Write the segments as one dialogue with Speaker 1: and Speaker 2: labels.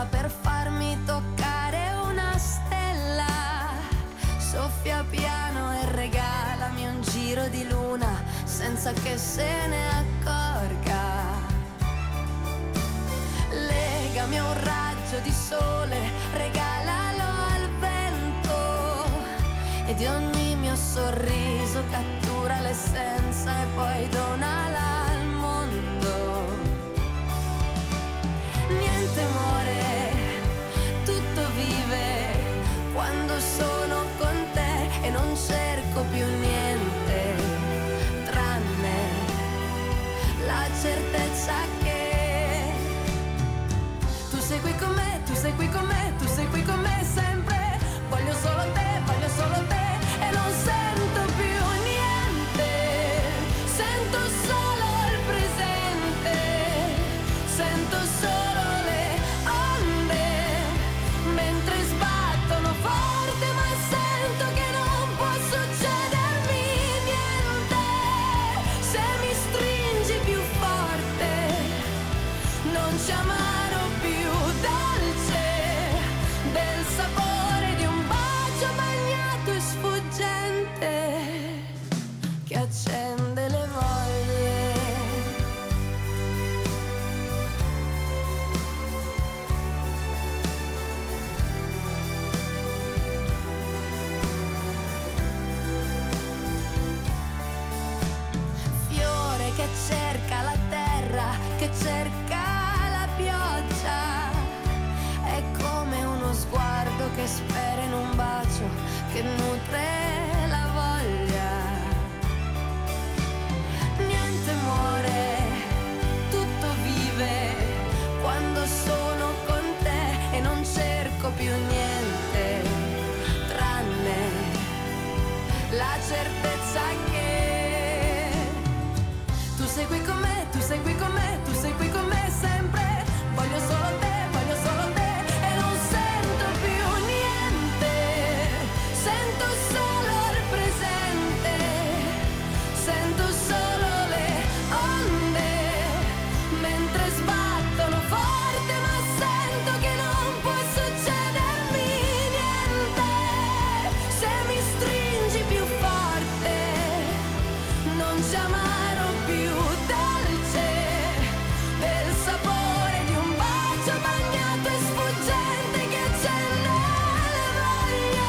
Speaker 1: per farmi toccare una stella. Soffia piano e regalami un giro di luna senza che se ne accorga. Legami a un raggio di sole, regalalo al vento, e di ogni mio sorriso cattura l'essenza e poi donala al mondo. Niente muore, tutto vive quando sono con te, e non cerco più niente tranne la certezza che tu sei qui con me, tu sei qui con me, tu sei qui con me sempre. Voglio solo te, voglio solo te, e non sento più niente, sento solo il presente, sento solo le onde mentre sbattono forte, ma sento che non può succedermi niente. Se mi stringi più forte non ci amerò più, dolce del sapore di un bacio bagnato e sfuggente che accende le voglie. Fiore che cerca la terra, che cerca la pioggia, è come uno sguardo che spera in un bacio, che nutre la voglia. Niente muore, tutto vive quando sono con te, e non cerco più niente tranne la certezza che tu sei qui con me, tu sei qui con me, tu sei qui con me sempre. Voglio solo te, voglio solo te, e non sento più niente, sento solo il presente, sento solo le onde mentre sbattono forte, ma sento che non può succedermi niente. Se mi stringi più forte non ci amerò più, dolce del sapore di un bacio bagnato e sfuggente che accende le voglie.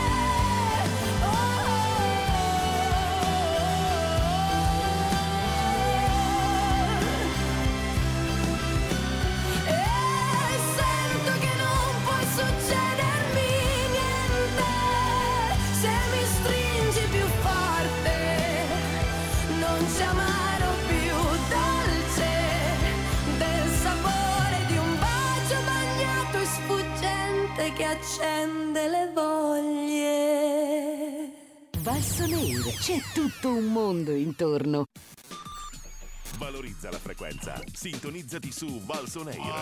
Speaker 1: E sento che non può succedermi niente. Se mi stringi più forte non ci amerò più, dolce del sapore di un bacio bagnato e sfuggente che accende le voglie.
Speaker 2: Valsoneir, c'è tutto un mondo intorno.
Speaker 3: Valorizza la frequenza, sintonizzati su Valsoneir.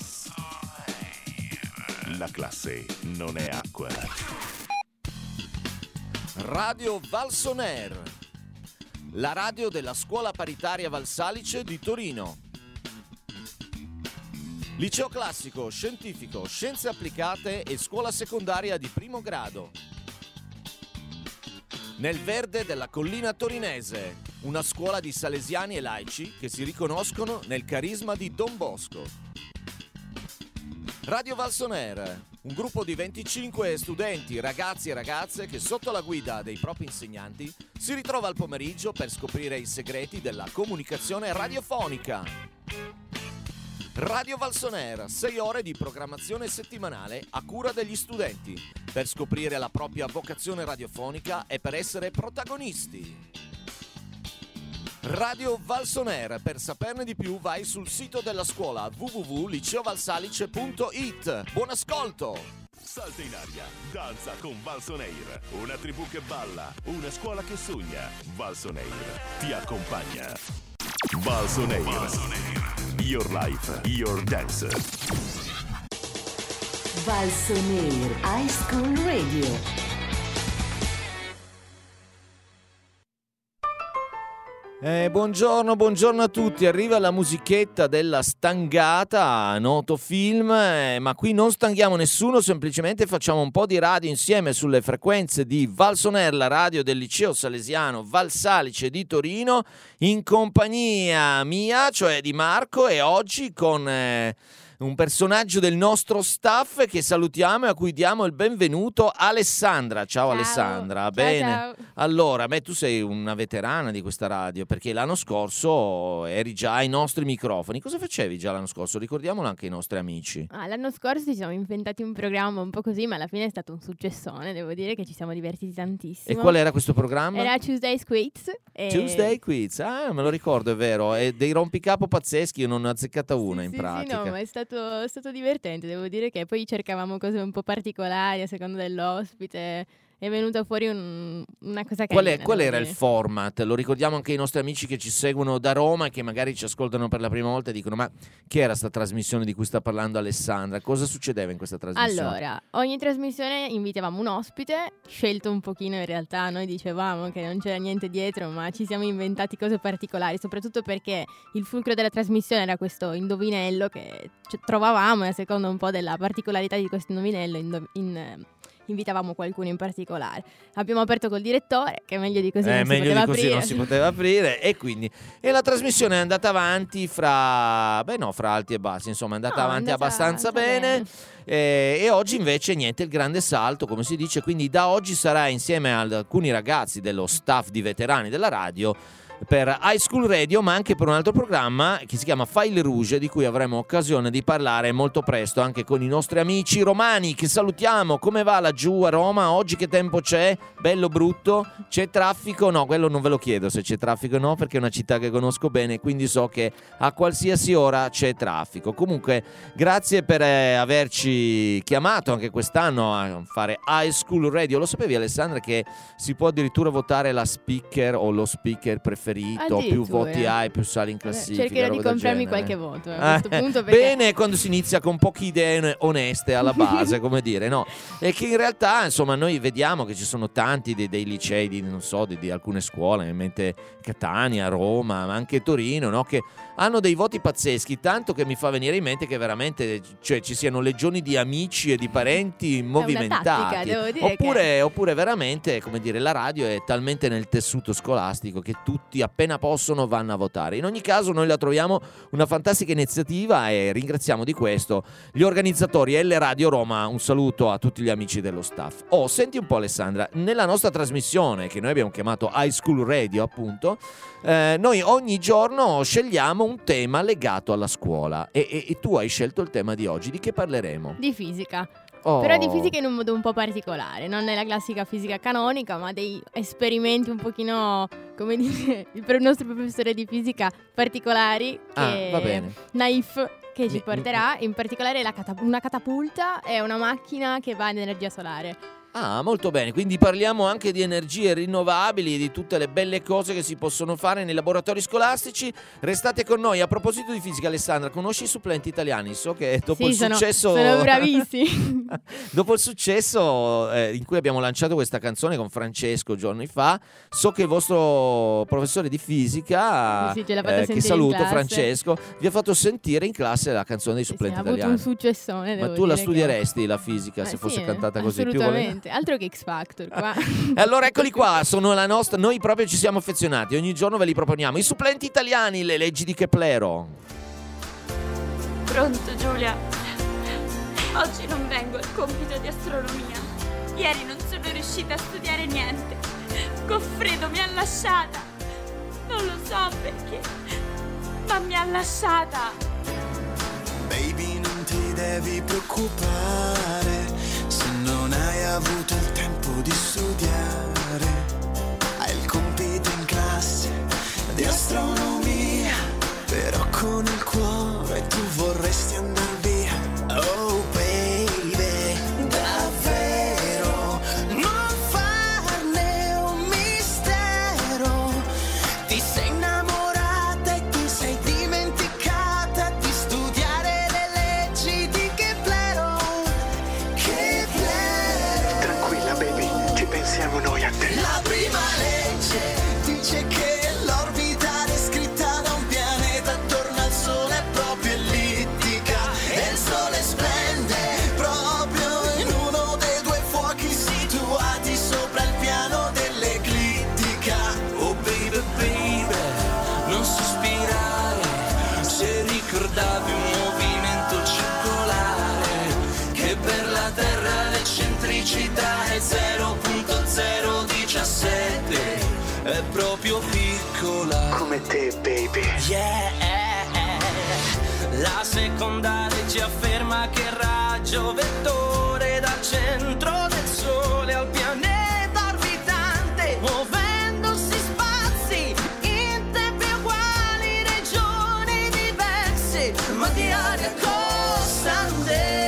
Speaker 3: La classe non è acqua.
Speaker 4: Radio Valsoneir, la radio della scuola paritaria Valsalice di Torino. Liceo classico, scientifico, scienze applicate e scuola secondaria di primo grado. Nel verde della collina torinese, una scuola di salesiani e laici che si riconoscono nel carisma di Don Bosco. Radio Valsoneir, un gruppo di 25 studenti, ragazzi e ragazze che sotto la guida dei propri insegnanti si ritrova al pomeriggio per scoprire i segreti della comunicazione radiofonica. Radio Valsoneir, 6 ore di programmazione settimanale a cura degli studenti, per scoprire la propria vocazione radiofonica e per essere protagonisti. Radio Valsoneir, per saperne di più vai sul sito della scuola www.liceovalsalice.it. Buon ascolto!
Speaker 3: Salta in aria, danza con Valsoneir, una tribù che balla, una scuola che sogna. Valsoneir ti accompagna. Valsoneir. Your life, your dance.
Speaker 2: Valsoneir High School Radio.
Speaker 4: Buongiorno a tutti. Arriva la musichetta della Stangata, noto film, ma qui non stanghiamo nessuno, semplicemente facciamo un po' di radio insieme sulle frequenze di Valsoner, la radio del liceo salesiano Valsalice di Torino, in compagnia mia, cioè di Marco, e oggi con un personaggio del nostro staff che salutiamo e a cui diamo il benvenuto, Alessandra. Ciao Alessandra.
Speaker 5: Ciao,
Speaker 4: bene.
Speaker 5: ciao.
Speaker 4: Allora, tu sei una veterana di questa radio, perché l'anno scorso eri già ai nostri microfoni. Cosa facevi già l'anno scorso? Ricordiamolo anche ai nostri amici.
Speaker 5: L'anno scorso ci siamo inventati un programma un po' così, ma alla fine è stato un successone, devo dire che ci siamo divertiti tantissimo.
Speaker 4: E qual era questo programma?
Speaker 5: Era Tuesday's Quiz.
Speaker 4: Tuesday Quiz, me lo ricordo, è vero. E dei rompicapo pazzeschi, io non ne ho azzeccata una in
Speaker 5: Sì,
Speaker 4: pratica.
Speaker 5: no, ma è stato divertente, devo dire che poi cercavamo cose un po' particolari a seconda dell'ospite. È venuta fuori una cosa carina.
Speaker 4: Qual era il format? Lo ricordiamo anche ai nostri amici che ci seguono da Roma e che magari ci ascoltano per la prima volta e dicono: ma che era sta trasmissione di cui sta parlando Alessandra? Cosa succedeva in questa trasmissione?
Speaker 5: Allora, ogni trasmissione invitavamo un ospite, scelto un pochino in realtà, noi dicevamo che non c'era niente dietro, ma ci siamo inventati cose particolari, soprattutto perché il fulcro della trasmissione era questo indovinello che trovavamo, e a seconda un po' della particolarità di questo indovinello invitavamo qualcuno in particolare. Abbiamo aperto col direttore, che meglio di così
Speaker 4: non si poteva aprire, e la trasmissione è andata avanti fra alti e bassi, insomma è andata avanti abbastanza bene. E oggi invece niente, il grande salto, come si dice, quindi da oggi sarà insieme ad alcuni ragazzi dello staff di veterani della radio per High School Radio, ma anche per un altro programma che si chiama File Rouge, di cui avremo occasione di parlare molto presto anche con i nostri amici romani, che salutiamo. Come va laggiù a Roma? Oggi che tempo c'è? Bello, brutto? C'è traffico? No, quello non ve lo chiedo se c'è traffico o no, perché è una città che conosco bene, quindi so che a qualsiasi ora c'è traffico. Comunque grazie per averci chiamato anche quest'anno a fare High School Radio. Lo sapevi, Alessandra, che si può addirittura votare la speaker o lo speaker preferito? Più voti hai, più sali in classifica.
Speaker 5: Cercherò di comprarmi qualche voto a questo punto, perché...
Speaker 4: Bene, quando si inizia con poche idee oneste alla base, come dire, no? E che in realtà, insomma, noi vediamo che ci sono tanti dei licei di alcune scuole, in mente Catania, Roma, ma anche Torino, no? Che hanno dei voti pazzeschi, tanto che mi fa venire in mente che veramente, cioè, ci siano legioni di amici e di parenti movimentati.
Speaker 5: È una tattica, devo dire
Speaker 4: oppure veramente, come dire, la radio è talmente nel tessuto scolastico che tutti appena possono vanno a votare. In ogni caso noi la troviamo una fantastica iniziativa e ringraziamo di questo gli organizzatori e L Radio Roma. Un saluto a tutti gli amici dello staff. Senti un po', Alessandra, nella nostra trasmissione che noi abbiamo chiamato High School Radio, appunto, noi ogni giorno scegliamo un tema legato alla scuola e tu hai scelto il tema di oggi. Di che parleremo?
Speaker 5: Di fisica. Però di fisica in un modo un po' particolare, non è la classica fisica canonica, ma dei esperimenti un pochino, come dire, per il nostro professore di fisica particolari, che
Speaker 4: va bene.
Speaker 5: Naif, che ci porterà in particolare una catapulta e una macchina che va in energia solare.
Speaker 4: Molto bene, quindi parliamo anche di energie rinnovabili, di tutte le belle cose che si possono fare nei laboratori scolastici. Restate con noi. A proposito di fisica, Alessandra, conosci i supplenti italiani? So che dopo il successo
Speaker 5: sono bravissimi.
Speaker 4: Dopo il successo in cui abbiamo lanciato questa canzone con Francesco giorni fa, so che il vostro professore di fisica, che saluto, Francesco, vi ha fatto sentire in classe la canzone dei supplenti italiani.
Speaker 5: Ha avuto un successone.
Speaker 4: Ma tu la studieresti la fisica se fosse cantata così?
Speaker 5: Assolutamente. Altro che X Factor qua.
Speaker 4: Allora eccoli qua, sono la nostra. Noi proprio ci siamo affezionati, ogni giorno ve li proponiamo. I supplenti italiani, le leggi di Keplero.
Speaker 6: Pronto Giulia? Oggi non vengo al compito di astronomia. Ieri non sono riuscita a studiare niente. Goffredo mi ha lasciata. Non lo so perché, ma mi ha lasciata.
Speaker 7: Baby, non ti devi preoccupare se non hai avuto il tempo di studiare. Hai il compito in classe di astronomia, però con il cuore tu vorresti andare via. Oh baby, davvero non farne un mistero. Ti sei innamorata e ti sei dimenticata di studiare le leggi di Keplero. Tranquilla baby, ci pensiamo noi a te. La prima legge dice che l'orbita è proprio piccola come te, baby. Yeah. La seconda legge afferma che il raggio vettore dal centro del sole al pianeta orbitante, muovendosi spazi in tempi uguali, regioni diverse, ma di aria costante.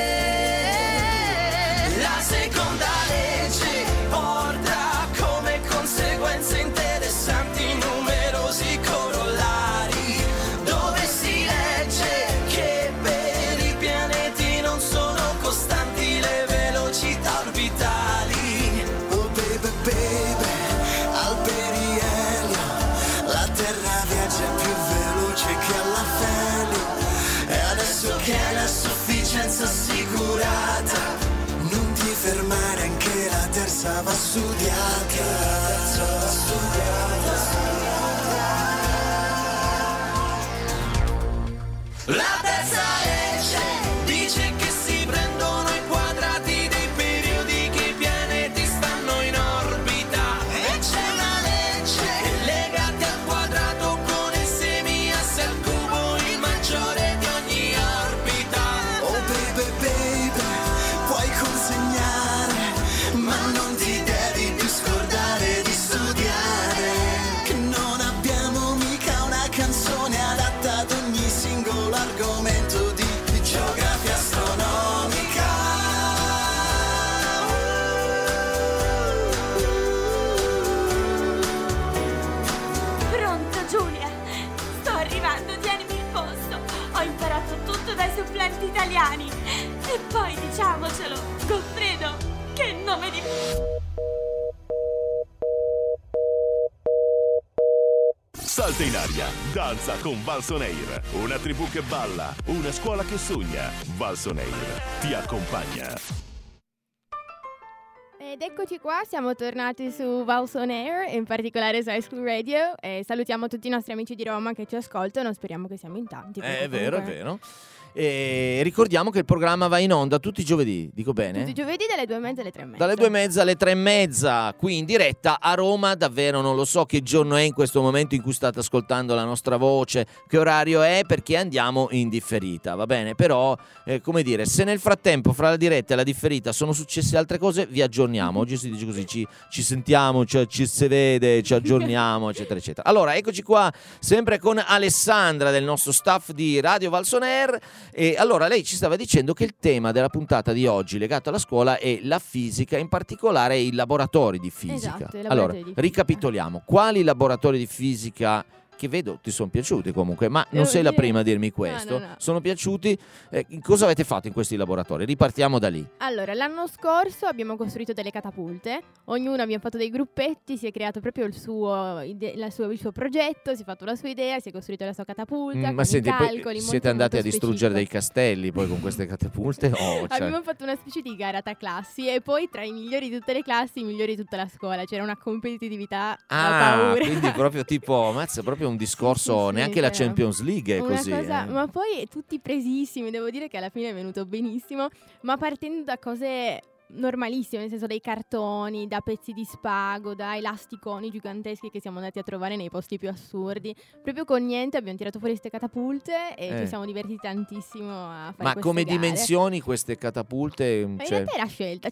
Speaker 7: La seconda legge porta come conseguenze interessanti numerosi corollari, dove si legge che per i pianeti non sono costanti le velocità orbitali. Oh baby, baby, alberi elio, la Terra viaggia più veloce che alla Feli. E adesso che hai la sufficienza assicurata, non ti fermare, anche la terza va studiata. La terza legge dice che si prendono i quadrati dei periodi che i pianeti stanno in orbita. E c'è una legge legata al quadrato con i semiassi al cubo, il maggiore di ogni orbita. Oh baby, baby, puoi consegnare, ma non ti devi più scordare di studiare, che non abbiamo mica una canzone adatta ad ogni singolo argomento di geografia astronomica.
Speaker 6: Pronto, Giulia? Sto arrivando, tienimi il posto. Ho imparato tutto dai supplenti italiani. E poi diciamocelo, Goffredo, che nome di...
Speaker 3: Salta in aria, danza con Valson Air. Una tribù che balla, una scuola che sogna. Valson Air ti accompagna.
Speaker 5: Ed eccoci qua, siamo tornati su Valson Air, in particolare su High School Radio, e salutiamo tutti i nostri amici di Roma che ci ascoltano, speriamo che siamo in tanti.
Speaker 4: È vero, è vero. E ricordiamo che il programma va in onda tutti i giovedì, dico bene?
Speaker 5: Tutti i giovedì dalle 2:30 alle 3:30.
Speaker 4: Dalle 2:30 alle 3:30, qui in diretta a Roma. Davvero non lo so che giorno è in questo momento in cui state ascoltando la nostra voce, che orario è, perché andiamo in differita, va bene? Però, come dire, se nel frattempo fra la diretta e la differita sono successe altre cose, vi aggiorniamo. Oggi si dice così, ci sentiamo, ci si vede, ci aggiorniamo, eccetera, eccetera. Allora, eccoci qua, sempre con Alessandra del nostro staff di Radio Valson Air. E allora lei ci stava dicendo che il tema della puntata di oggi legato alla scuola è la fisica, in particolare i laboratori di fisica.
Speaker 5: Esatto, i laboratori
Speaker 4: allora,
Speaker 5: di fisica.
Speaker 4: ricapitoliamo, quali laboratori di fisica che vedo ti sono piaciuti comunque, ma non
Speaker 5: Devo
Speaker 4: sei la
Speaker 5: dire-
Speaker 4: prima a dirmi questo.
Speaker 5: No.
Speaker 4: Sono piaciuti? Cosa avete fatto in questi laboratori? Ripartiamo da lì.
Speaker 5: Allora, l'anno scorso abbiamo costruito delle catapulte, ognuno abbiamo fatto dei gruppetti, si è creato proprio il suo progetto, si è fatto la sua idea, si è costruito la sua catapulta,
Speaker 4: Ma
Speaker 5: con
Speaker 4: senti,
Speaker 5: i
Speaker 4: poi
Speaker 5: calcoli,
Speaker 4: siete
Speaker 5: molto,
Speaker 4: andati
Speaker 5: molto
Speaker 4: a distruggere dei
Speaker 5: specifico.
Speaker 4: castelli poi con queste catapulte? Oh, cioè.
Speaker 5: Abbiamo fatto una specie di gara tra classi e poi tra i migliori di tutte le classi, i migliori di tutta la scuola. C'era una competitività da paura.
Speaker 4: Quindi proprio tipo, mazza, proprio un discorso,
Speaker 5: Sì,
Speaker 4: neanche la
Speaker 5: vero.
Speaker 4: Champions League è
Speaker 5: Una
Speaker 4: così.
Speaker 5: cosa, ma poi tutti presissimi, devo dire che alla fine è venuto benissimo, ma partendo da cose normalissime, nel senso dai cartoni, da pezzi di spago, da elasticoni giganteschi che siamo andati a trovare nei posti più assurdi. Proprio con niente abbiamo tirato fuori queste catapulte e ci siamo divertiti tantissimo a fare
Speaker 4: Ma
Speaker 5: queste
Speaker 4: come
Speaker 5: gare.
Speaker 4: dimensioni queste catapulte?
Speaker 5: Ma in
Speaker 4: Cioè,
Speaker 5: realtà era scelta,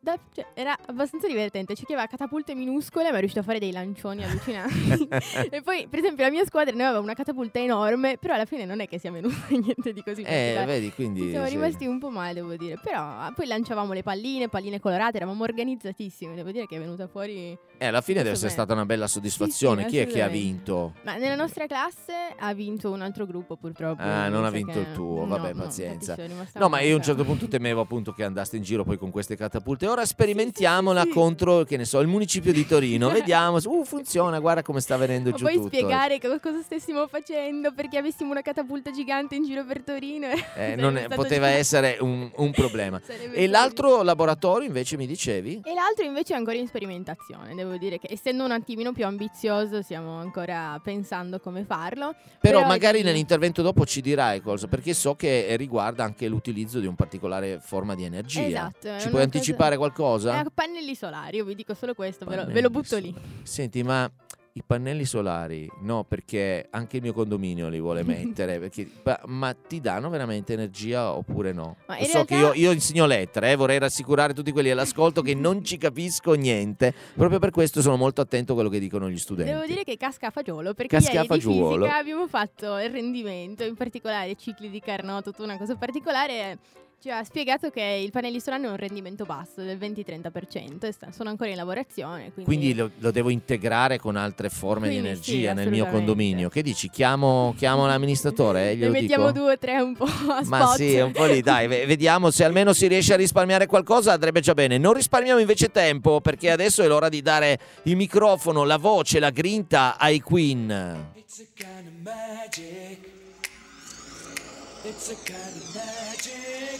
Speaker 5: era abbastanza divertente, c'è chi aveva catapulte minuscole ma è riuscito a fare dei lancioni allucinanti. E poi per esempio la mia squadra ne aveva una catapulta enorme, però alla fine non è che sia venuto niente di così particolare.
Speaker 4: vedi, quindi
Speaker 5: Siamo
Speaker 4: sì.
Speaker 5: rimasti un po' male, devo dire, però poi lanciavamo le palline colorate, eravamo organizzatissimi, devo dire che è venuta fuori.
Speaker 4: Alla fine deve essere
Speaker 5: Molto
Speaker 4: stata una bella soddisfazione.
Speaker 5: Sì,
Speaker 4: Chi è che ha
Speaker 5: assolutamente.
Speaker 4: vinto?
Speaker 5: Ma nella nostra classe ha vinto un altro gruppo purtroppo.
Speaker 4: Non ha
Speaker 5: mi sa
Speaker 4: vinto
Speaker 5: che-
Speaker 4: il tuo,
Speaker 5: no,
Speaker 4: vabbè,
Speaker 5: no,
Speaker 4: pazienza.
Speaker 5: infatti sono rimasta
Speaker 4: No, ma io a un
Speaker 5: male,
Speaker 4: certo
Speaker 5: però.
Speaker 4: punto temevo appunto che andaste in giro poi con queste catapulte. Ora sperimentiamola
Speaker 5: sì.
Speaker 4: contro, che ne so, il municipio di Torino. Vediamo, funziona, guarda come sta venendo
Speaker 5: Ma
Speaker 4: giù
Speaker 5: poi
Speaker 4: tutto.
Speaker 5: spiegare cosa stessimo facendo perché avessimo una catapulta gigante in giro per Torino.
Speaker 4: Poteva essere un problema.
Speaker 5: Sarebbe
Speaker 4: E l'altro laboratorio invece mi dicevi?
Speaker 5: E l'altro invece è ancora in sperimentazione, devo dire che essendo un attimino più ambizioso stiamo ancora pensando come farlo.
Speaker 4: Però
Speaker 5: è
Speaker 4: magari
Speaker 5: di-
Speaker 4: nell'intervento dopo ci dirai cosa, perché so che riguarda anche l'utilizzo di un particolare forma di energia.
Speaker 5: Esatto, è
Speaker 4: Ci
Speaker 5: una
Speaker 4: puoi
Speaker 5: cosa-
Speaker 4: anticipare qualcosa?
Speaker 5: Pannelli solari, io vi dico solo questo, ve lo
Speaker 4: Pannelli
Speaker 5: butto lì.
Speaker 4: Senti, ma I pannelli solari, no, perché anche il mio condominio li vuole mettere, perché, ma ti danno veramente energia oppure no?
Speaker 5: Ma
Speaker 4: Lo
Speaker 5: in
Speaker 4: so
Speaker 5: realtà-
Speaker 4: che io insegno lettere, vorrei rassicurare tutti quelli all'ascolto che non ci capisco niente, proprio per questo sono molto attento a quello che dicono gli studenti.
Speaker 5: Devo dire che casca a fagiolo, perché
Speaker 4: Casca a
Speaker 5: ieri di
Speaker 4: fagiolo.
Speaker 5: fisica abbiamo fatto il rendimento, in particolare cicli di Carnot, tutta una cosa particolare. Ci ha spiegato che i pannelli solari hanno un rendimento basso del 20-30% e sono ancora in lavorazione.
Speaker 4: Quindi lo devo integrare con altre forme
Speaker 5: Quindi
Speaker 4: di
Speaker 5: sì,
Speaker 4: energia nel mio
Speaker 5: assolutamente.
Speaker 4: Condominio. Che dici? Chiamo l'amministratore?
Speaker 5: Ne
Speaker 4: Glielo
Speaker 5: mettiamo
Speaker 4: dico?
Speaker 5: 2 o 3 un po' a spot.
Speaker 4: Ma sì, un po' lì, dai, vediamo se almeno si riesce a risparmiare qualcosa, andrebbe già bene. Non risparmiamo invece tempo, perché adesso è l'ora di dare il microfono, la voce, la grinta ai Queen.
Speaker 7: It's a kind of magic. It's a kind of magic.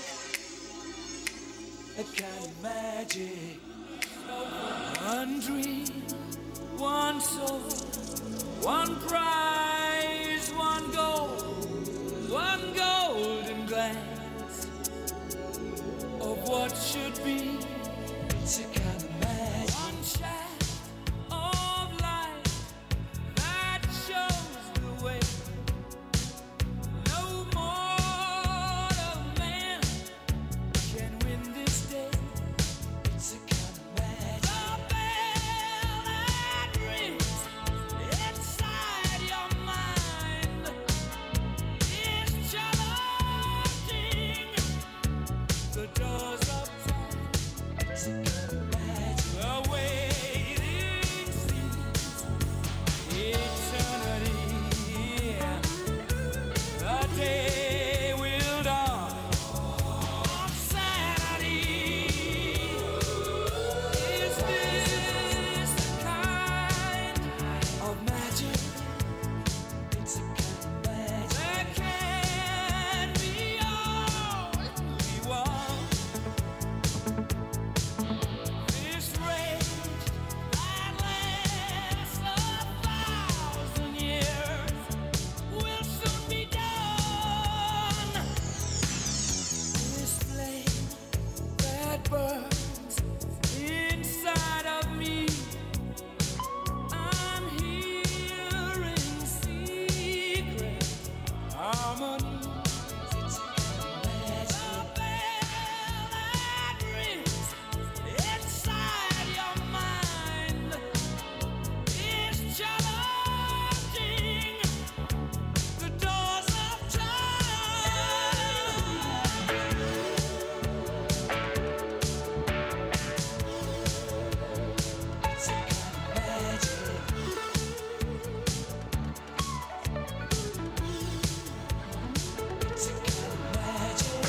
Speaker 7: A kind of magic. One dream, one soul, one prize, one golden glance of what should be. It's a kind of magic. One shaft of light that shows the way. No mortal man can win this day. It's a kind of magic. The bell that rings inside your mind is challenging the doors of time. It's a kind of magic. The waiting seems eternity. The day will dawn on Saturday. Is this the kind of magic? It's a kind of magic that can be all we want. This rage that lasts 1,000 years will soon be done. This flame that burns inside of me, I'm hearing secret harmonies. It's a kind of magic. The bell that rings inside your mind is challenging the doors of time. It's a kind of magic. It's a kind of magic.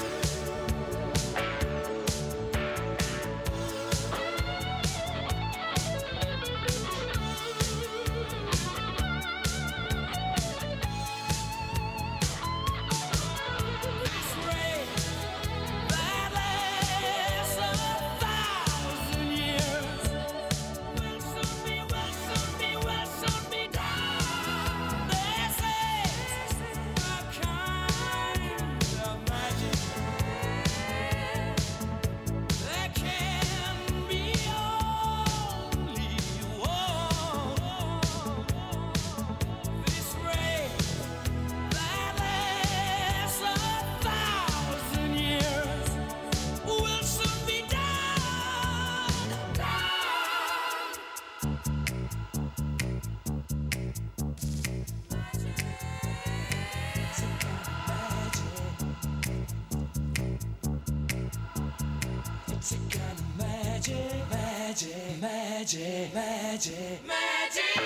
Speaker 7: This rain that lasts 1,000 years will soon be done. This is a kind of magic that can be only one. This rain that lasts 1,000 years will soon be done. It's a kind of magic. It's a kind of magic, magic, magic, magic,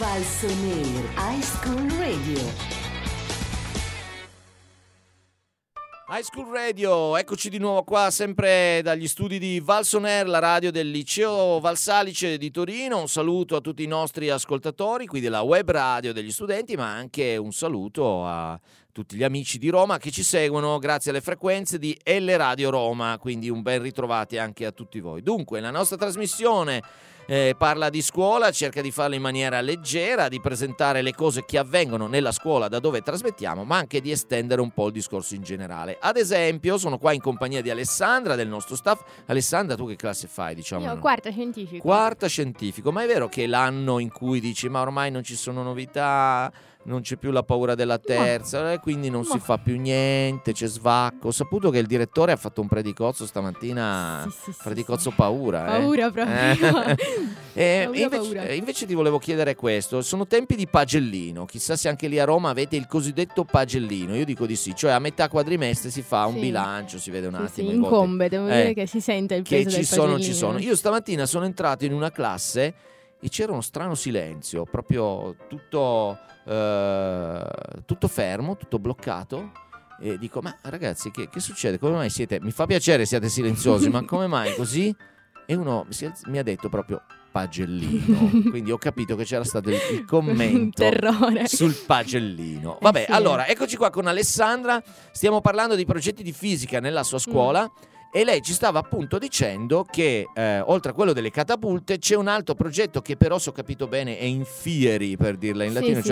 Speaker 2: Valsonair High School Radio.
Speaker 4: High School Radio, eccoci di nuovo qua, sempre dagli studi di Valsonair, la radio del liceo Valsalice di Torino. Un saluto a tutti i nostri ascoltatori qui della web radio degli studenti, ma anche un saluto a tutti gli amici di Roma che ci seguono grazie alle frequenze di L Radio Roma, quindi un ben ritrovati anche a tutti voi. Dunque, la nostra trasmissione parla di scuola, cerca di farlo in maniera leggera, di presentare le cose che avvengono nella scuola da dove trasmettiamo, ma anche di estendere un po' il discorso in generale. Ad esempio, sono qua in compagnia di Alessandra, del nostro staff. Alessandra, tu che classe fai, diciamo?
Speaker 5: Io quarta scientifico.
Speaker 4: Quarta scientifico, ma è vero che l'anno in cui dici ma ormai non ci sono novità, non c'è più la paura della terza, quindi non si fa più niente, c'è svacco. Ho saputo che il direttore ha fatto un predicozzo stamattina, predicozzo paura.
Speaker 5: Paura proprio.
Speaker 4: Invece ti volevo chiedere questo, sono tempi di pagellino, chissà se anche lì a Roma avete il cosiddetto pagellino. Io dico di sì, cioè a metà quadrimestre si fa un bilancio, si vede un attimo.
Speaker 5: Sì, incombe, devo dire che si sente il peso del pagellino.
Speaker 4: Ci sono. Io stamattina sono entrato in una classe e c'era uno strano silenzio, proprio tutto fermo, tutto bloccato, e dico ma ragazzi che succede? Come mai siete, mi fa piacere siate silenziosi, ma come mai così? E uno mi ha detto proprio pagellino, quindi ho capito che c'era stato il commento sul pagellino. Vabbè, allora eccoci qua con Alessandra, stiamo parlando di progetti di fisica nella sua scuola. E lei ci stava appunto dicendo che oltre a quello delle catapulte c'è un altro progetto che però, se ho capito bene, è in fieri, per dirla in latino,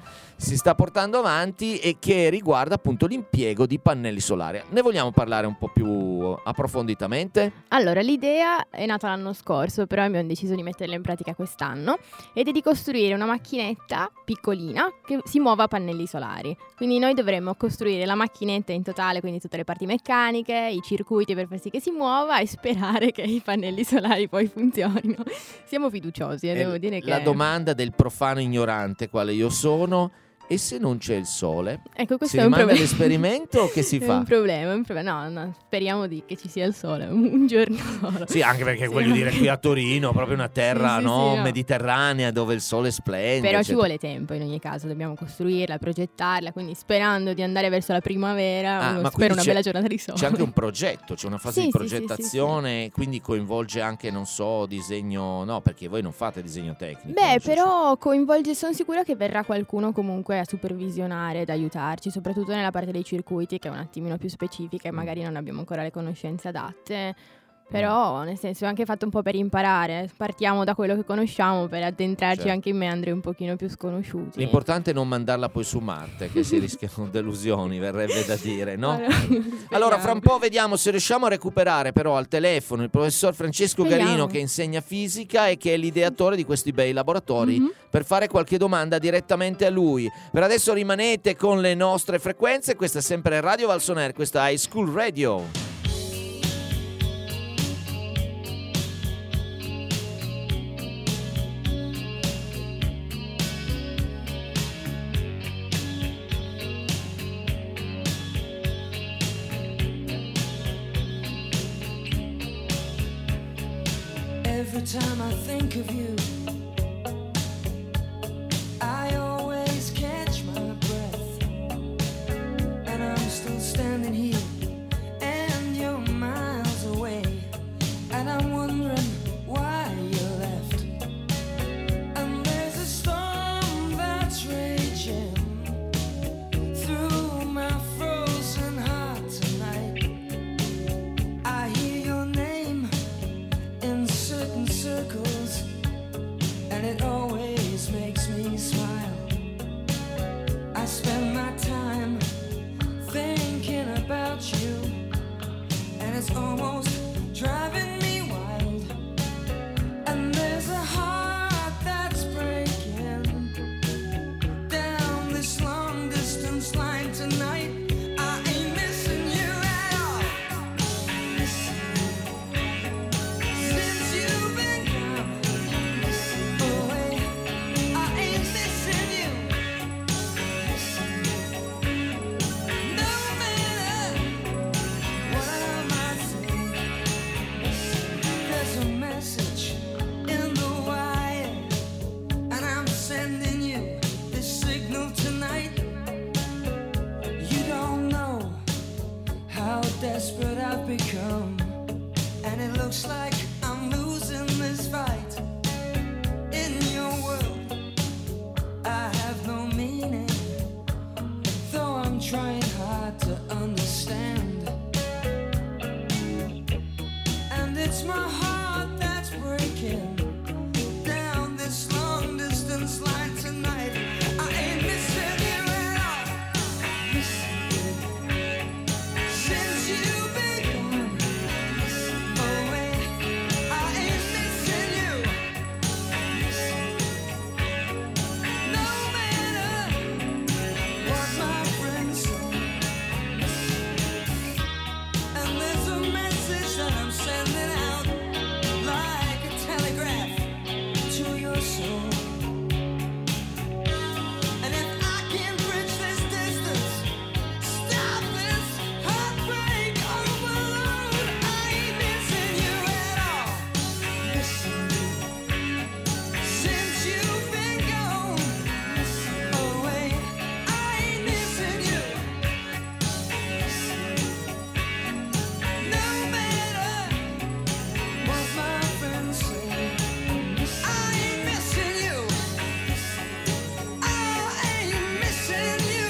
Speaker 4: si sta portando avanti, e che riguarda appunto l'impiego di pannelli solari. Ne vogliamo parlare un po' più approfonditamente?
Speaker 5: Allora, l'idea è nata l'anno scorso, però abbiamo deciso di metterla in pratica quest'anno, ed è di costruire una macchinetta piccolina che si muova a pannelli solari. Quindi noi dovremmo costruire la macchinetta in totale, quindi tutte le parti meccaniche, i circuiti per far sì che si muova, e sperare che i pannelli solari poi funzionino. Siamo fiduciosi, devo dire che...
Speaker 4: La domanda del profano ignorante, quale io sono: e se non c'è il sole?
Speaker 5: Ecco, questo
Speaker 4: si
Speaker 5: è un problema.
Speaker 4: L'esperimento o che si fa?
Speaker 5: È un problema. No, speriamo che ci sia il sole un giorno solo.
Speaker 4: Sì, anche perché voglio dire, qui a Torino, proprio una terra mediterranea dove il sole splende.
Speaker 5: Però ci vuole tempo in ogni caso, dobbiamo costruirla, progettarla, quindi sperando di andare verso la primavera, spero una bella giornata di sole.
Speaker 4: C'è anche un progetto, c'è una fase di progettazione, quindi coinvolge anche, non so, disegno, no, perché voi non fate disegno tecnico.
Speaker 5: Beh, però coinvolge, sono sicura che verrà qualcuno comunque a supervisionare, ad aiutarci, soprattutto nella parte dei circuiti, che è un attimino più specifica e magari non abbiamo ancora le conoscenze adatte. Però, nel senso, è anche fatto un po' per imparare. Partiamo da quello che conosciamo per addentrarci anche in meandri un pochino più sconosciuti.
Speaker 4: L'importante è non mandarla poi su Marte, che si rischiano delusioni, verrebbe da dire, no? Allora, fra un po' vediamo se riusciamo a recuperare però al telefono il professor Francesco Garino, che insegna fisica e che è l'ideatore di questi bei laboratori, per fare qualche domanda direttamente a lui. Per adesso rimanete con le nostre frequenze. Questa è sempre Radio Valsonair, questa è High School Radio.
Speaker 7: Every time I think of you, I always catch my breath, and I'm still standing here, and you're miles away, and I'm wondering why you left. And there's a storm that's raging through my frozen heart tonight. I hear your name in certain circles, and it always makes me smile. I spend my time thinking about you, and it's almost driving me wild. And there's a heart that's breaking down this long distance line tonight. I ain't missing you at all. Since you've been gone away, I ain't missing you. become, and it looks like I'm losing this fight. In your world, I have no meaning, though I'm trying hard to understand. And it's my heart that's breaking down this long distance line tonight. I ain't missing you at all. Missing you since you've been gone away. I ain't missing you. No matter what my friends say. And there's a message that I'm sending out like a telegraph to your soul. And if I can bridge this distance, stop this heartbreak overload, I ain't missing you at all. Missing you since you've been gone away. I ain't missing you. No matter what my friends say, I ain't missing you. I ain't missing you.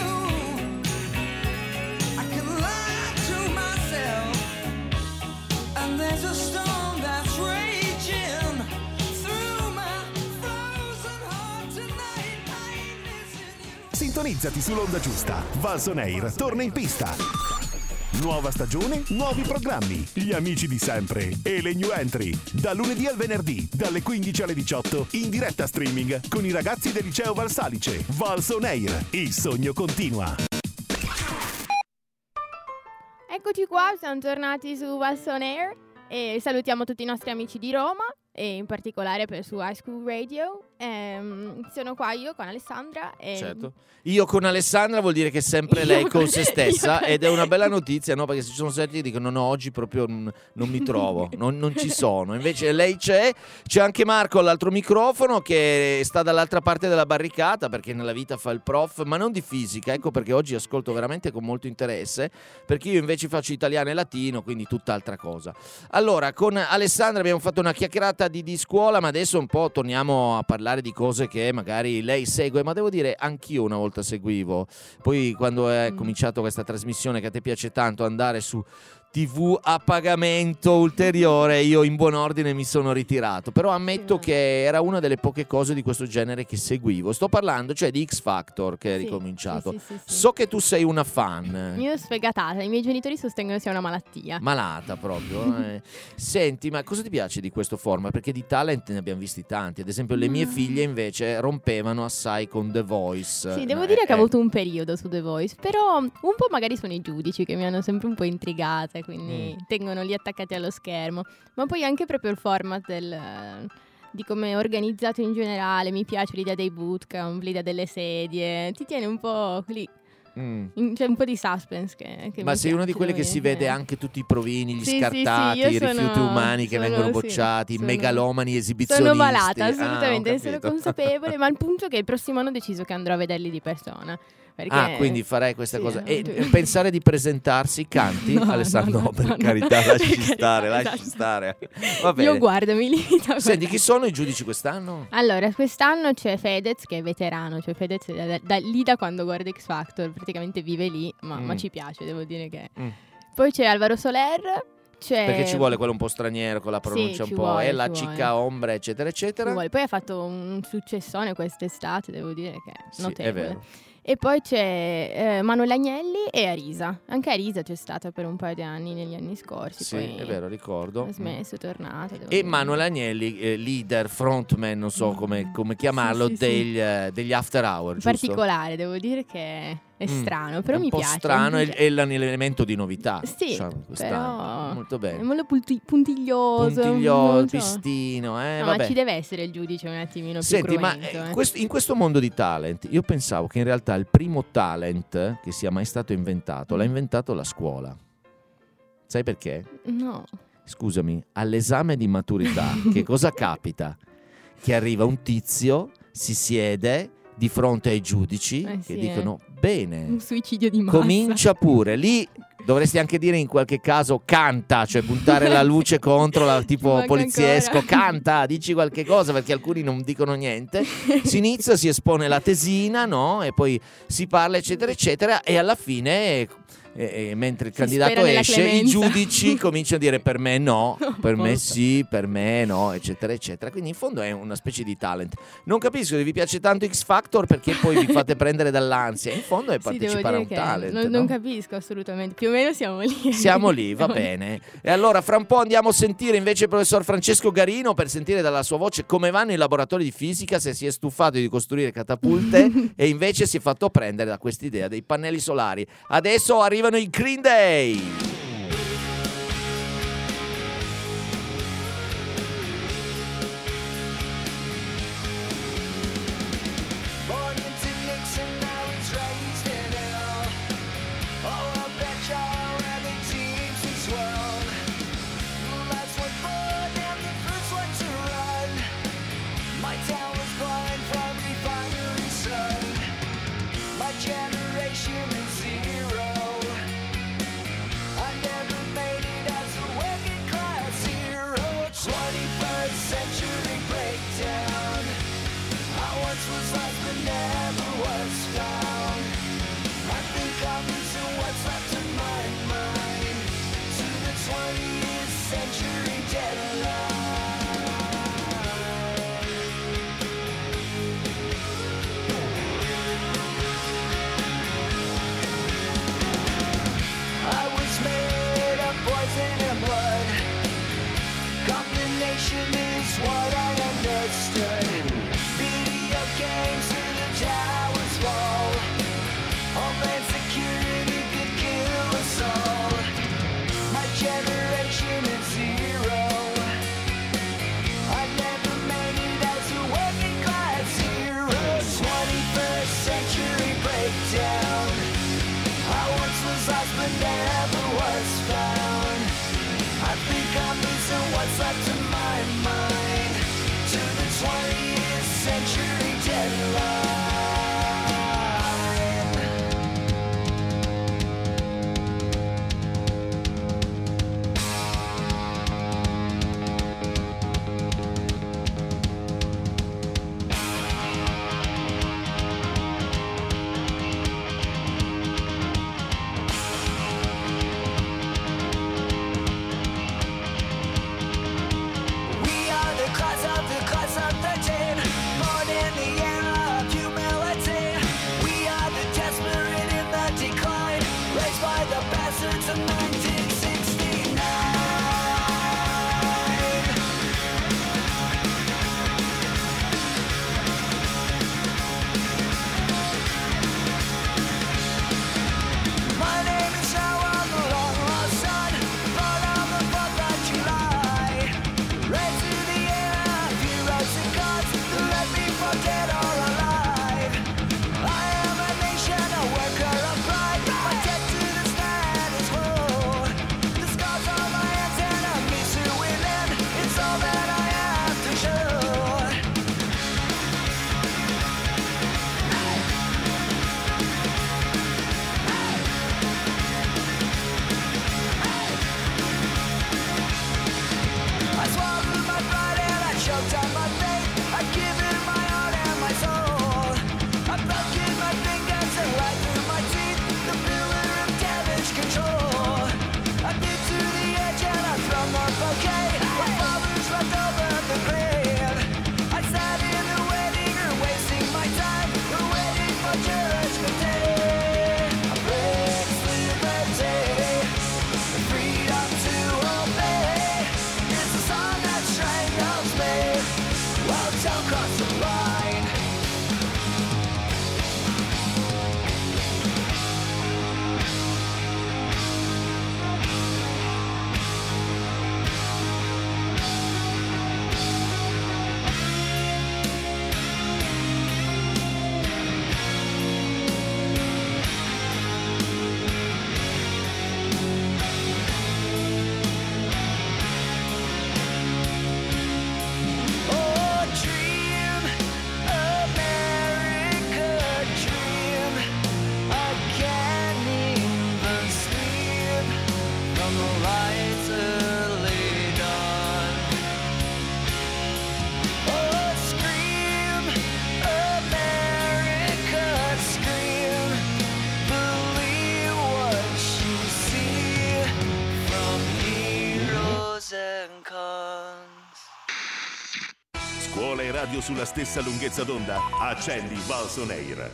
Speaker 7: I can lie to myself, and there's a storm that's raging through my frozen heart tonight. I ain't missing you.
Speaker 3: Sintonizzati sull'onda giusta. Valson Air torna in pista. Nuova stagione, nuovi programmi, gli amici di sempre e le new entry. Da lunedì al venerdì, dalle 15 alle 18, in diretta streaming con i ragazzi del liceo Valsalice. Valson Air, il sogno continua.
Speaker 5: Eccoci qua, siamo tornati su Valson Air e salutiamo tutti i nostri amici di Roma e in particolare su High School Radio. Sono qua io con Alessandra e...
Speaker 4: Certo. Io con Alessandra vuol dire che è sempre lei con se stessa ed è una bella notizia, no? Perché ci sono certi che dicono no, oggi proprio non mi trovo, non ci sono. Invece lei c'è anche Marco all'altro microfono che sta dall'altra parte della barricata perché nella vita fa il prof, ma non di fisica, ecco perché oggi ascolto veramente con molto interesse, perché io invece faccio italiano e latino, quindi tutt'altra cosa. Allora, con Alessandra abbiamo fatto una chiacchierata di scuola, ma adesso un po' torniamo a parlare di cose che magari lei segue, ma devo dire anch'io una volta seguivo, poi quando è cominciato questa trasmissione che a te piace tanto andare su TV a pagamento ulteriore, io in buon ordine mi sono ritirato, però ammetto che era una delle poche cose di questo genere che seguivo. Sto parlando cioè di X Factor che è ricominciato.
Speaker 5: Sì.
Speaker 4: So che tu sei una fan.
Speaker 5: Io sfegatata, i miei genitori sostengono sia una malattia.
Speaker 4: Malata proprio. Senti, ma cosa ti piace di questo format? Perché di talent ne abbiamo visti tanti. Ad esempio le mie figlie invece rompevano assai con The Voice.
Speaker 5: Sì, devo dire che ho avuto un periodo su The Voice, però un po' magari sono i giudici che mi hanno sempre un po' intrigata, quindi tengono lì attaccati allo schermo. Ma poi anche proprio il format di come è organizzato in generale. Mi piace l'idea dei bootcamp, l'idea delle sedie, ti tiene un po' lì. C'è un po' di suspense che
Speaker 4: ma
Speaker 5: mi
Speaker 4: sei una di
Speaker 5: piace,
Speaker 4: quelle che si vede anche tutti i provini, gli scartati, i rifiuti umani che vengono bocciati, i megalomani esibizionisti.
Speaker 5: Sono malata, assolutamente, ne sono consapevole, ma il punto è che il prossimo anno ho deciso che andrò a vederli di persona. Perché...
Speaker 4: quindi farei questa cosa. E pensare di presentarsi, canti? No, Alessandro, no, per carità, lasci stare. Va bene.
Speaker 5: Io guardo, mi limito.
Speaker 4: Senti, chi sono i giudici quest'anno?
Speaker 5: Allora, quest'anno c'è Fedez che è veterano, cioè Fedez lì da quando guarda X Factor, praticamente vive lì, ma ci piace, devo dire che... Poi c'è Alvaro Soler.
Speaker 4: Perché ci vuole quello un po' straniero con la pronuncia un po'
Speaker 5: vuole,
Speaker 4: la cicca ombra eccetera eccetera.
Speaker 5: Poi ha fatto un successone quest'estate, devo dire che è notevole.
Speaker 4: È vero.
Speaker 5: E poi c'è Manuel Agnelli e Arisa. Anche Arisa c'è stata per un paio di anni negli anni scorsi.
Speaker 4: Sì,
Speaker 5: poi
Speaker 4: è vero, ricordo.
Speaker 5: Ha smesso, è tornato.
Speaker 4: E Manuel Agnelli, leader, frontman, non so come chiamarlo, degli After Hour, giusto?
Speaker 5: Particolare, devo dire che è strano, però mi piace.
Speaker 4: Un po' strano, è l'elemento di novità.
Speaker 5: Sì,
Speaker 4: diciamo,
Speaker 5: però
Speaker 4: molto bene.
Speaker 5: È molto puntiglioso.
Speaker 4: Pistino,
Speaker 5: no,
Speaker 4: vabbè.
Speaker 5: ma ci deve essere il giudice un attimino più
Speaker 4: Senti,
Speaker 5: cruento.
Speaker 4: Ma in questo mondo di talent, io pensavo che in realtà il primo talent che sia mai stato inventato l'ha inventato la scuola. Sai perché?
Speaker 5: No.
Speaker 4: Scusami, all'esame di maturità che cosa capita? Che arriva un tizio, si siede, di fronte ai giudici che
Speaker 5: sì,
Speaker 4: dicono bene,
Speaker 5: un suicidio di massa.
Speaker 4: comincia pure. Lì dovresti anche dire in qualche caso canta, cioè puntare la luce contro tipo
Speaker 5: Manca
Speaker 4: poliziesco,
Speaker 5: ancora.
Speaker 4: canta, dici qualche cosa, perché alcuni non dicono niente. Si inizia, si espone la tesina, no? E poi si parla eccetera eccetera, e alla fine mentre il
Speaker 5: Si
Speaker 4: candidato
Speaker 5: spera nella
Speaker 4: esce, i
Speaker 5: clemenza.
Speaker 4: giudici cominciano a dire per me no, per me sì, per me no, eccetera eccetera. Quindi in fondo è una specie di talent. Non capisco che vi piace tanto X Factor perché poi vi fate prendere dall'ansia. In fondo è
Speaker 5: Sì, devo
Speaker 4: partecipare a un
Speaker 5: dire che
Speaker 4: talent,
Speaker 5: non
Speaker 4: no?
Speaker 5: capisco assolutamente. Più o meno siamo lì.
Speaker 4: Siamo lì, va bene. E allora fra un po' andiamo a sentire invece il professor Francesco Garino per sentire dalla sua voce come vanno i laboratori di fisica, se si è stufato di costruire catapulte e invece si è fatto prendere da quest'idea dei pannelli solari. Adesso arrivano i Green Day.
Speaker 7: Born into Nixon, now he's raised in hell. Oh, I bet y'all having teams as well. The lights went forward and the fruits went to run. My town was blind from refinery sun. My generation is zero. I never made it as a working class hero. 21st century breakdown. I once was lost but never was found. I think I'm losing what's left of my mind to the 20th century deadline. I was made of poison and blood. Combination is what I understood. Video games through the towers fall.
Speaker 3: radio sulla stessa lunghezza d'onda? Accendi Valls On Air.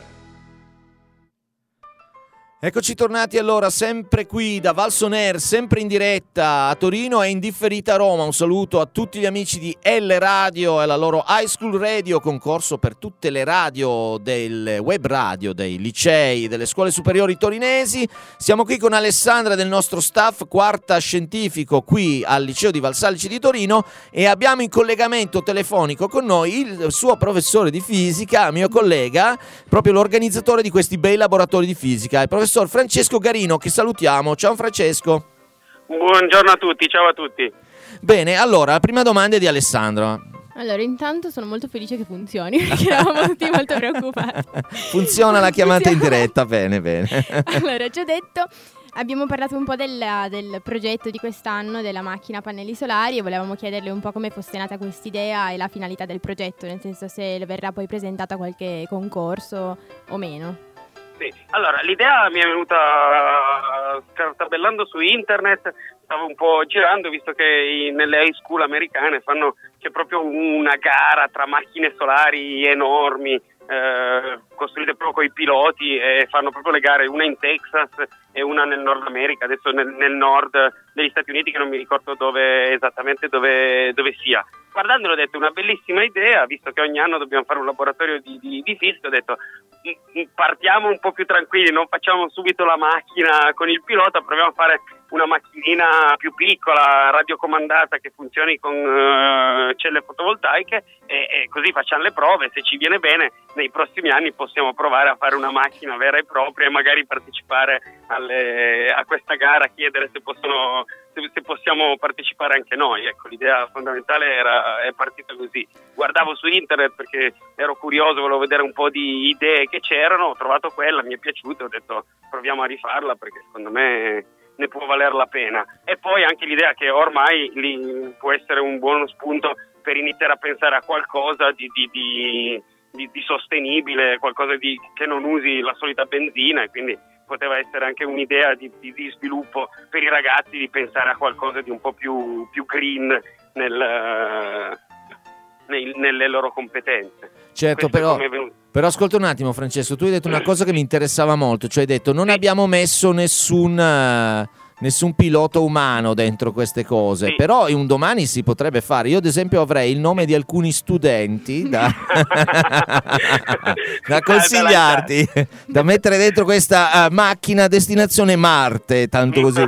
Speaker 4: Eccoci tornati allora, sempre qui da Valls On Air, sempre in diretta a Torino e in differita a Roma. Un saluto a tutti gli amici di L Radio e la loro High School Radio, concorso per tutte le radio del web radio, dei licei, delle scuole superiori torinesi. Siamo qui con Alessandra del nostro staff, quarta scientifico qui al liceo di Valsalice di Torino, e abbiamo in collegamento telefonico con noi il suo professore di fisica, mio collega, proprio l'organizzatore di questi bei laboratori di fisica, il professor Francesco Garino, che salutiamo. Ciao Francesco.
Speaker 8: Buongiorno a tutti, ciao a tutti.
Speaker 4: Bene, allora, la prima domanda è di Alessandro.
Speaker 5: Allora, intanto sono molto felice che funzioni, perché eravamo tutti molto preoccupati.
Speaker 4: Funziona la chiamata in diretta, bene.
Speaker 5: Allora, già detto, abbiamo parlato un po' del progetto di quest'anno, della macchina a pannelli solari, e volevamo chiederle un po' come fosse nata quest'idea e la finalità del progetto, nel senso se le verrà poi presentata a qualche concorso o meno.
Speaker 8: Sì, allora l'idea mi è venuta scartabellando su internet, stavo un po' girando, visto che nelle high school americane c'è proprio una gara tra macchine solari enormi, costruite proprio con i piloti, e fanno proprio le gare, una in Texas e una nel Nord America, adesso nel nord degli Stati Uniti, che non mi ricordo esattamente dove sia. Guardandolo ho detto una bellissima idea, visto che ogni anno dobbiamo fare un laboratorio di fisica, ho detto partiamo un po' più tranquilli, non facciamo subito la macchina con il pilota, proviamo a fare una macchinina più piccola, radiocomandata, che funzioni con celle fotovoltaiche, e così facciamo le prove. Se ci viene bene, nei prossimi anni possiamo provare a fare una macchina vera e propria e magari partecipare a questa gara, chiedere se possiamo partecipare anche noi. Ecco, l'idea fondamentale è partita così. Guardavo su internet perché ero curioso, volevo vedere un po' di idee che c'erano, ho trovato quella, mi è piaciuta, ho detto proviamo a rifarla perché secondo me ne può valer la pena. E poi anche l'idea che ormai lì può essere un buono spunto per iniziare a pensare a qualcosa di sostenibile, qualcosa che non usi la solita benzina, e quindi poteva essere anche un'idea di sviluppo per i ragazzi, di pensare a qualcosa di un po' più green nelle loro competenze.
Speaker 4: Certo, però ascolta un attimo Francesco, tu hai detto una cosa che mi interessava molto, cioè hai detto non abbiamo messo nessun pilota umano dentro queste cose, sì. Però un domani si potrebbe fare. Io ad esempio avrei il nome di alcuni studenti da consigliarti, da mettere dentro questa macchina a destinazione Marte, tanto così.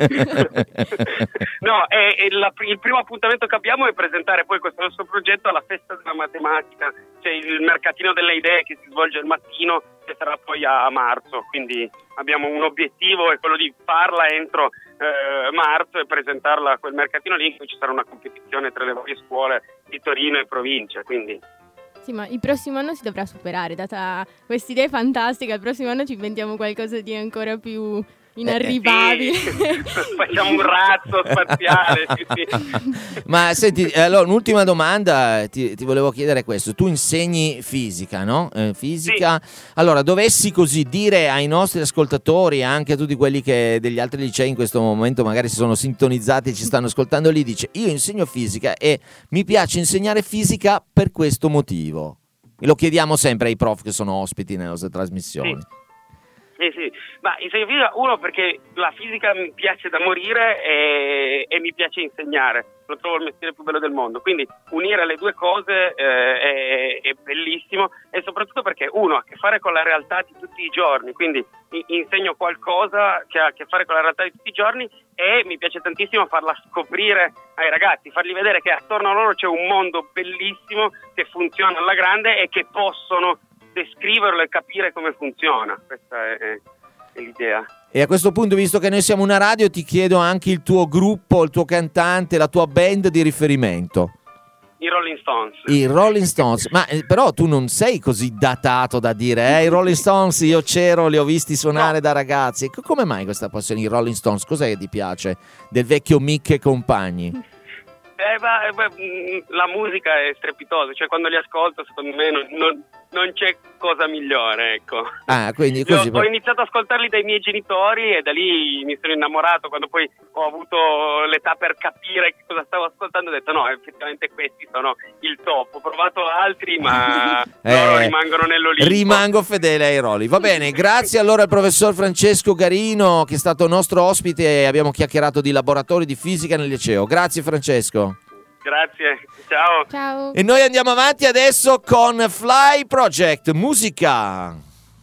Speaker 8: No, il primo appuntamento che abbiamo è presentare poi questo nostro progetto alla festa della matematica, cioè il mercatino delle idee che si svolge il mattino, che sarà poi a marzo, quindi abbiamo un obiettivo, è quello di farla entro marzo e presentarla a quel mercatino lì, in cui ci sarà una competizione tra le varie scuole di Torino e provincia, quindi...
Speaker 5: Sì, ma il prossimo anno si dovrà superare, data quest'idea fantastica, il prossimo anno ci inventiamo qualcosa di ancora più inarrivabile.
Speaker 8: Sì. Facciamo un razzo spaziale. Sì.
Speaker 4: Ma senti, allora un'ultima domanda, ti volevo chiedere questo. Tu insegni fisica, no? Fisica. Sì. Allora, dovessi così dire ai nostri ascoltatori, anche a tutti quelli che degli altri licei in questo momento magari si sono sintonizzati e ci stanno ascoltando lì, dice io insegno fisica e mi piace insegnare fisica per questo motivo. E lo chiediamo sempre ai prof che sono ospiti nelle nostre trasmissioni.
Speaker 8: Sì, ma insegno fisica, uno, perché la fisica mi piace da morire e mi piace insegnare, lo trovo il mestiere più bello del mondo, quindi unire le due cose è bellissimo, e soprattutto perché uno ha a che fare con la realtà di tutti i giorni, quindi insegno qualcosa che ha a che fare con la realtà di tutti i giorni, e mi piace tantissimo farla scoprire ai ragazzi, fargli vedere che attorno a loro c'è un mondo bellissimo che funziona alla grande e che possono descriverlo e capire come funziona. Questa è l'idea.
Speaker 4: E a questo punto, visto che noi siamo una radio, ti chiedo anche il tuo gruppo, il tuo cantante, la tua band di riferimento.
Speaker 8: I Rolling Stones.
Speaker 4: I Rolling Stones, ma però tu non sei così datato da dire i Rolling Stones, io c'ero, li ho visti suonare da ragazzi. Come mai questa passione? I Rolling Stones, cos'è che ti piace del vecchio Mick e compagni?
Speaker 8: La musica è strepitosa, cioè quando li ascolto secondo me non c'è cosa migliore, ecco.
Speaker 4: Ah, quindi così.
Speaker 8: Ho iniziato ad ascoltarli dai miei genitori e da lì mi sono innamorato. Quando poi ho avuto l'età per capire che cosa stavo ascoltando, ho detto no, effettivamente questi sono il top. Ho provato altri, ma loro rimangono nell'Olimpo.
Speaker 4: Rimango fedele ai Rolli. Va bene, grazie allora al professor Francesco Garino, che è stato nostro ospite e abbiamo chiacchierato di laboratori di fisica nel liceo. Grazie Francesco.
Speaker 8: Grazie, ciao.
Speaker 5: Ciao.
Speaker 4: E noi andiamo avanti adesso con Fly Project, musica.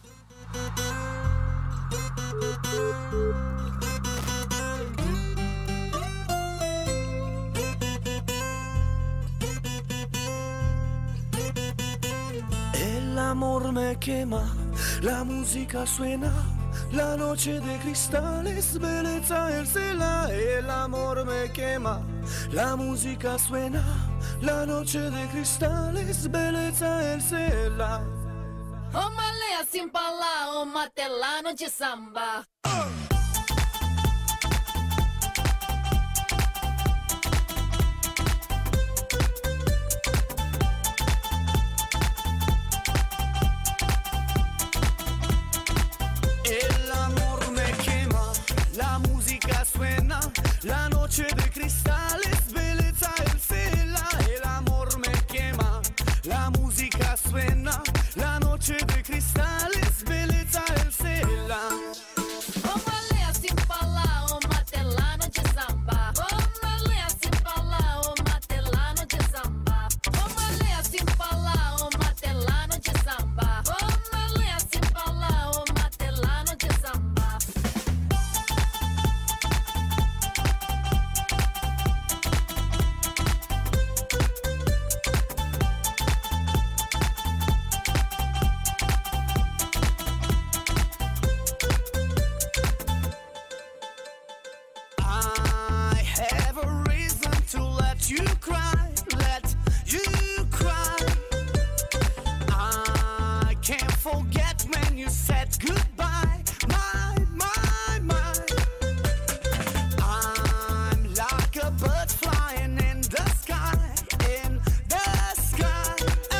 Speaker 7: El amor me quema, la música suena. La noche de cristales, belleza el cela, el amor me quema, la música suena, la noche de cristales, belleza el cela.
Speaker 1: Oh malea simpala, oh matelano de samba.
Speaker 7: La noche de cristales, belleza el cela, el amor me quema, la música suena, la noche de cristales, belleza el cela.
Speaker 1: Oh malea simpala, oh matelano de samba. Oh malea simpala, oh matelano de samba. Oh malea simpala, oh matelano de samba. Oh malea simpala, oh matelano de samba.
Speaker 7: You cry, let you cry. I can't forget when you said goodbye. My. I'm like a bird flying in the sky, in the sky.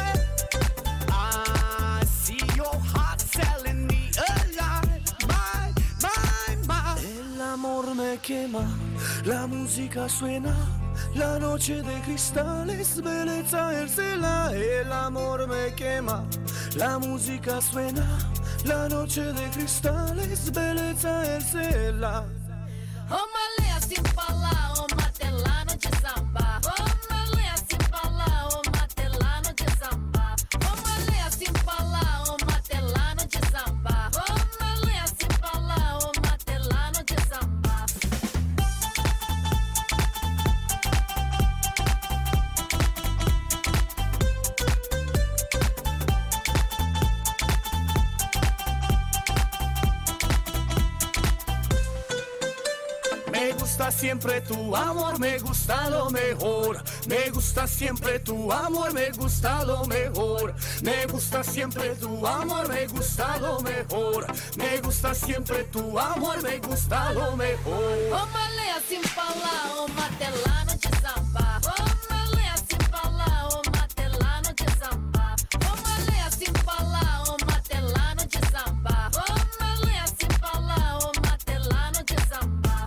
Speaker 7: I see your heart telling me alive. My. El amor me quema, la música suena. La noche de cristales, belleza el cela, el amor me quema, la música suena, la noche de cristales, belleza el cela.
Speaker 1: Oh malea simpala, oh matelano de samba. Oh malea simpala, oh matelano de samba. Oh malea simpala, oh matelano de samba. Oh malea simpala, oh matelano de samba.
Speaker 7: Me gusta siempre tu amor, me gusta lo mejor. Me gusta siempre tu amor, me gusta lo mejor. Me gusta siempre tu amor, me gusta lo mejor. Me gusta siempre tu amor, me gusta lo mejor.
Speaker 1: Oh malea simpala, oh matelano de samba. Oh malea simpala, oh matelano de samba. Oh malea simpala, oh matelano de samba. Oh malea simpala, oh matelano de samba.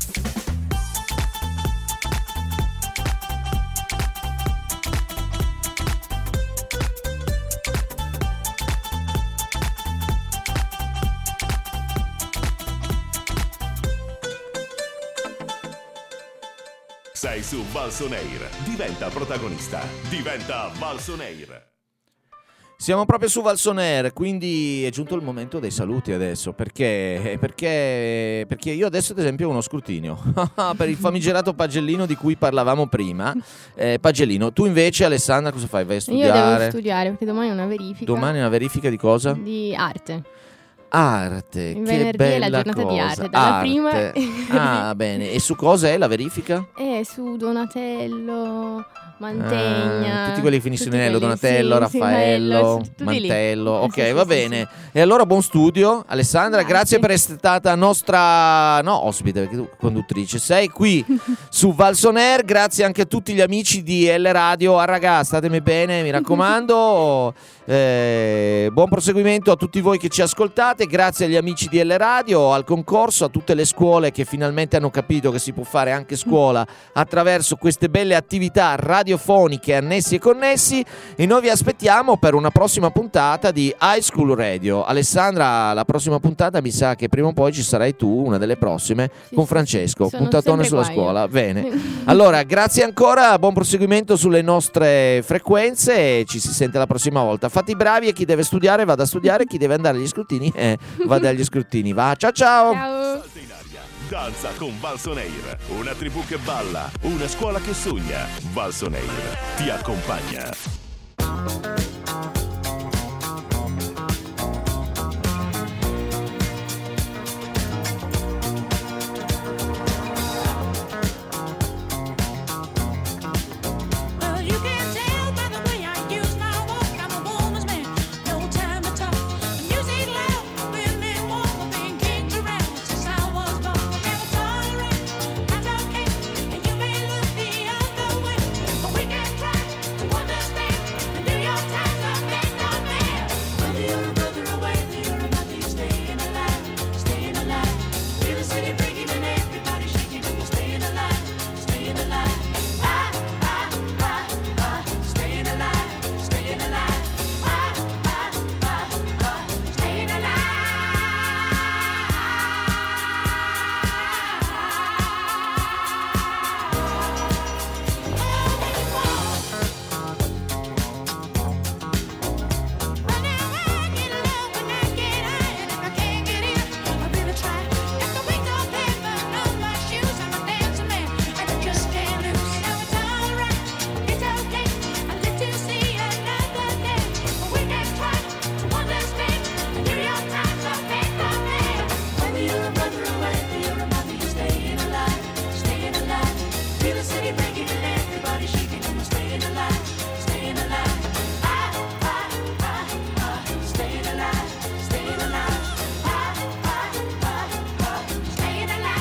Speaker 3: Sei su Valson Air. Diventa protagonista. Diventa Valson Air.
Speaker 4: Siamo proprio su Valson Air, quindi è giunto il momento dei saluti adesso, perché io adesso ad esempio ho uno scrutinio per il famigerato Pagellino di cui parlavamo prima. Pagellino, tu invece Alessandra cosa fai? Vai a studiare?
Speaker 5: Io devo studiare perché domani è una verifica.
Speaker 4: Domani è una verifica di cosa?
Speaker 5: Di arte.
Speaker 4: arte.
Speaker 5: Il
Speaker 4: che
Speaker 5: venerdì
Speaker 4: bella
Speaker 5: è la giornata
Speaker 4: cosa.
Speaker 5: di arte, dalla prima.
Speaker 4: Ah, bene. E su cosa è la verifica?
Speaker 5: Su Donatello, Mantegna.
Speaker 4: Tutti quelli che finiscono in Ello,
Speaker 5: quelli,
Speaker 4: Donatello,
Speaker 5: sì,
Speaker 4: Raffaello,
Speaker 5: tutti
Speaker 4: Mantello.
Speaker 5: lì.
Speaker 4: Ok,
Speaker 5: Sì,
Speaker 4: va
Speaker 5: sì,
Speaker 4: bene.
Speaker 5: sì.
Speaker 4: E allora buon studio, Alessandra. Grazie per essere stata nostra ospite, perché tu conduttrice sei qui su Valson Air. Grazie anche a tutti gli amici di L Radio. Ragazzi, statemi bene, mi raccomando. Buon proseguimento a tutti voi che ci ascoltate. Grazie agli amici di L Radio, al concorso, a tutte le scuole che finalmente hanno capito che si può fare anche scuola attraverso queste belle attività radiofoniche annessi e connessi. E noi vi aspettiamo per una prossima puntata di High School Radio. Alessandra, la prossima puntata mi sa che prima o poi ci sarai tu, una delle prossime, con Francesco.
Speaker 5: Sono
Speaker 4: Puntatone
Speaker 5: sempre
Speaker 4: sulla
Speaker 5: qua io.
Speaker 4: scuola. Bene. Allora, grazie ancora, buon proseguimento sulle nostre frequenze e ci si sente la prossima volta. Fate i bravi e chi deve studiare vada a studiare, chi deve andare agli scrutini vada agli scrutini. Va, ciao ciao!
Speaker 5: Ciao!
Speaker 3: Danza con Valson Air, una tribù che balla, una scuola che sogna. Valson Air ti accompagna.
Speaker 9: Well, you can tell by the way I use my walk, I'm a woman's man, no time to talk. Music loud, women walk, been kicked around since I was born. Never tolerate, that's okay, and you may look the other way, but we can try to understand and do your time to make no man. Whether you're a brother or whether you're a mother, you're staying alive, staying alive. Feel the city breaking and everybody shaking, and you're staying alive, staying alive. Staying alive, staying alive. Staying alive. Right now I get low when I get high, and if I can't get in, I'll really try. Got the wings on paper, on my shoes, I'm a dancing man, and I just can't lose. You know it's alright, it's okay. I live to see another day, but we can try to understand and do your time so make the man. Whether you're a brother or whether you're a mother, you're staying alive, staying alive. Feel the city breaking and everybody shaking, and you're staying alive, staying alive. Staying alive, staying alive. Staying alive.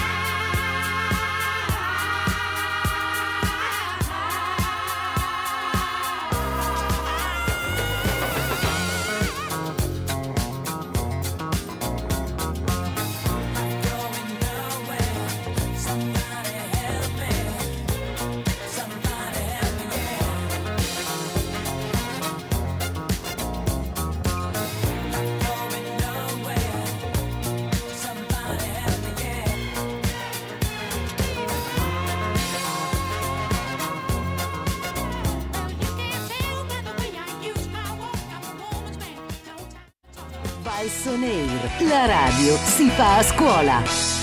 Speaker 2: Valson Air, la radio si fa a scuola.